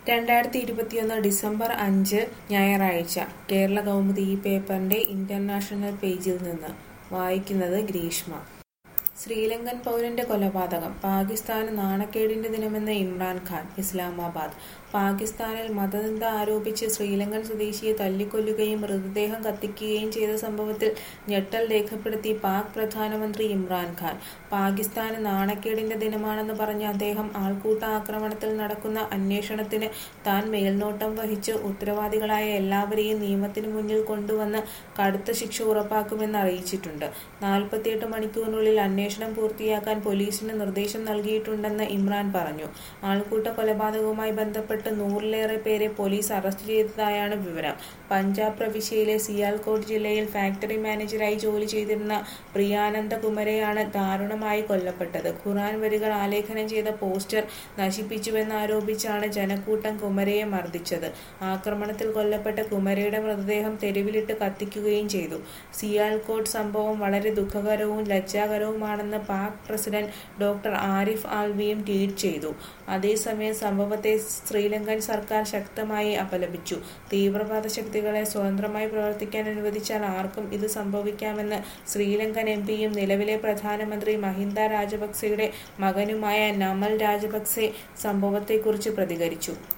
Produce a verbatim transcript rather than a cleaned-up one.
രണ്ടായിരത്തി ഇരുപത്തിയൊന്ന് ഡിസംബർ അഞ്ച് ഞായറാഴ്ച കേരള കൗമുദി ഈ പേപ്പറിന്റെ ഇന്റർനാഷണൽ പേജിൽ നിന്ന് വായിക്കുന്നത് ഗ്രീഷ്മ. ശ്രീലങ്കൻ പൗരന്റെ കൊലപാതകം പാകിസ്ഥാന് നാണക്കേടിന്റെ ദിനമെന്ന് ഇമ്രാൻഖാൻ. ഇസ്ലാമാബാദ്. പാകിസ്ഥാനിൽ മതനിന്ദ ആരോപിച്ച് ശ്രീലങ്കൻ സ്വദേശിയെ തല്ലിക്കൊല്ലുകയും മൃതദേഹം കത്തിക്കുകയും ചെയ്ത സംഭവത്തിൽ ഞെട്ടൽ രേഖപ്പെടുത്തി പാക് പ്രധാനമന്ത്രി ഇമ്രാൻഖാൻ. പാകിസ്ഥാന് നാണക്കേടിന്റെ ദിനമാണെന്ന് പറഞ്ഞ അദ്ദേഹം ആൾക്കൂട്ട ആക്രമണത്തിൽ നടക്കുന്ന അന്വേഷണത്തിന് താൻ മേൽനോട്ടം വഹിച്ച് ഉത്തരവാദികളായ എല്ലാവരെയും നിയമത്തിന് മുന്നിൽ കൊണ്ടുവന്ന് കടുത്ത ശിക്ഷ ഉറപ്പാക്കുമെന്ന് അറിയിച്ചിട്ടുണ്ട്. നാൽപ്പത്തിയെട്ട് മണിക്കൂറിനുള്ളിൽ അന്വേഷണം പൂർത്തിയാക്കാൻ പോലീസിന് നിർദ്ദേശം നൽകിയിട്ടുണ്ടെന്ന് ഇമ്രാൻ പറഞ്ഞു. ആൾക്കൂട്ട കൊലപാതകവുമായി ബന്ധപ്പെട്ട് നൂറിലേറെ പേരെ പോലീസ് അറസ്റ്റ് ചെയ്തതായാണ് വിവരം. പഞ്ചാബ് പ്രവിശ്യയിലെ സിയാൽകോട്ട് ജില്ലയിൽ ഫാക്ടറി മാനേജരായി ജോലി ചെയ്തിരുന്ന പ്രിയാനന്ദ കുമരയാണ് ദാരുണമായി കൊല്ലപ്പെട്ടത്. ഖുർആൻ വരികൾ ആലേഖനം ചെയ്ത പോസ്റ്റർ നശിപ്പിച്ചുവെന്നാരോപിച്ചാണ് ജനക്കൂട്ടം കുമരയെ മർദ്ദിച്ചത്. ആക്രമണത്തിൽ കൊല്ലപ്പെട്ട കുമരയുടെ മൃതദേഹം തെരുവിലിട്ട് കത്തിക്കുകയും ചെയ്തു. സിയാൽകോട്ട് സംഭവം വളരെ ദുഃഖകരവും ലജ്ജാകരവുമാണെന്ന് പാക് പ്രസിഡന്റ് ഡോക്ടർ ആരിഫ് ആൽവിയും ട്വീറ്റ് ചെയ്തു. അതേസമയം സംഭവത്തെ ശ്രീലങ്കൻ സർക്കാർ ശക്തമായി അപലപിച്ചു. തീവ്രവാദ ശക്തികളെ സ്വതന്ത്രമായി പ്രവർത്തിക്കാൻ അനുവദിച്ചാൽ ആർക്കും ഇത് സംഭവിക്കാമെന്ന് ശ്രീലങ്കൻ എം പിയും നിലവിലെ പ്രധാനമന്ത്രി മഹിന്ദ രാജപക്സെയുടെ മകനുമായ നമൽ രാജപക്സെ സംഭവത്തെക്കുറിച്ച് പ്രതികരിച്ചു.